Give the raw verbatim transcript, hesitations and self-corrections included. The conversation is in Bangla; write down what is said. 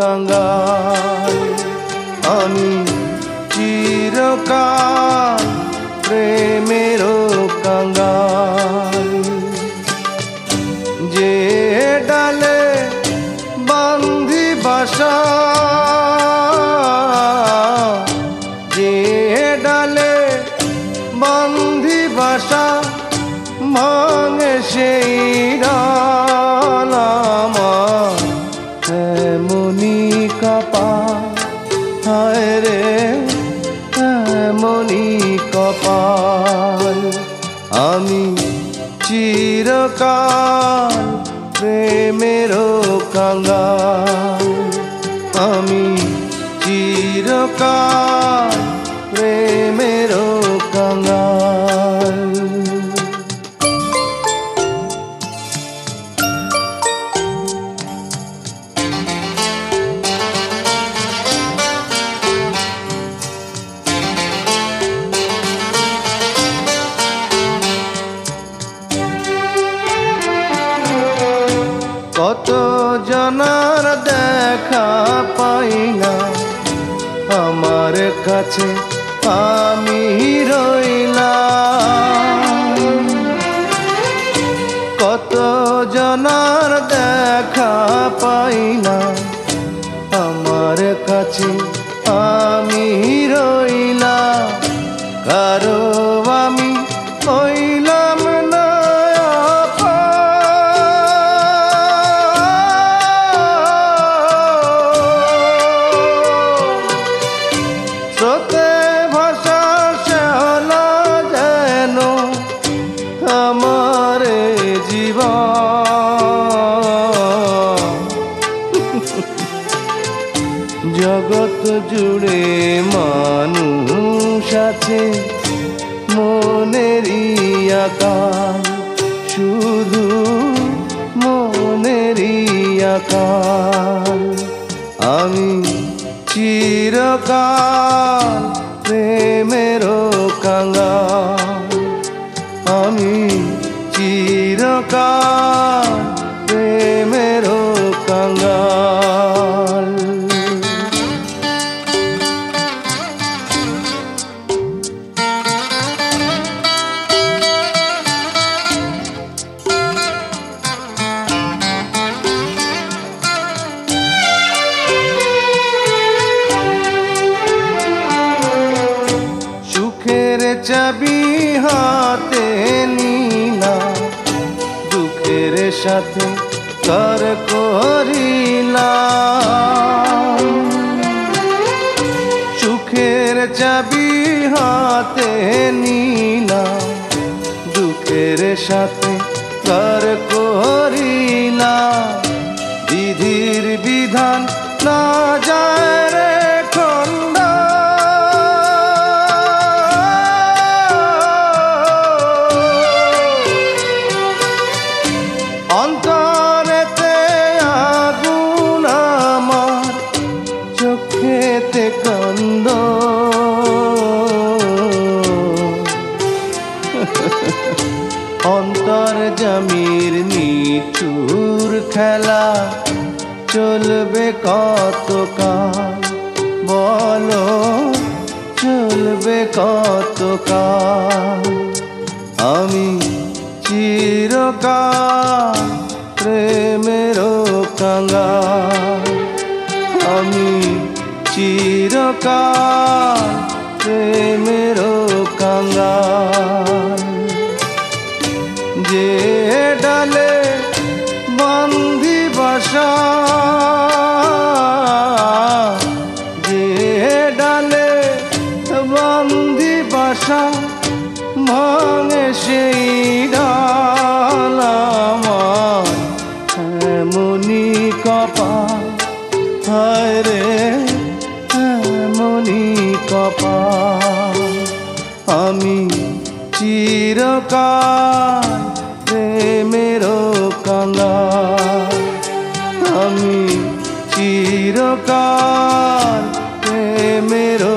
কাঙ্গাল। আমি চিরকাল প্রেমেরও কাঙ্গাল। যে ডালে বান্ধি বাসা, যে ডালে বান্ধি বাসা, ভাঙে সেই ডাল আমার এমনি কপাল। হায় রে এমনি কপাল। আমি চিরকাল প্রেমেরও কাঙ্গাল। আমি চিরকাল প্রেমেরও কাঙ্গাল। কত জনার দেখা পাই না, আমার কাছে আমি রইলাম। কত জনার দেখা পাই না, আমার কাছে আমি রইলাম। কারো আমি হইলাম না স্রোতে ভাষা শ্যাওলা যেন আমার জীবন। জগৎ জুড়ে মানুষ আছে মনেরই আকাল, শুধু মনেরই আকাল। আমি চিরকাল প্রেমেরও কাঙ্গাল। আমি চিরকাল প্রেমেরও কাঙ্গাল। চাবি হাতে নিলাম, দুঃখের সাথে কর করিলাম। সুখের চাবি হাতে নিলাম, দুঃখের সাথে কর করিলাম। বিধির বিধান না যায় রে খন্ডা, অন্তরেতে আগুন আমার, চোখেতে কান্দ। অন্তর জামির নিঠুর খেলা চলবে কতকাল, বলো চলবে কতকাল। আমি চিরকাল প্রেমেরও কাঙ্গাল। আমি চিরকাল প্রেমেরও কাঙ্গাল। যে ডালে বান্ধি বাসা, যে ডালে বান্ধি বাসা, ভাঙে সেই ডাল আমার এমনি কপাল। হায় রে এমনি কপাল। আমি চিরকাল প্রেমেরও কাঙ্গাল। আমি চিরকাল প্রেমেরও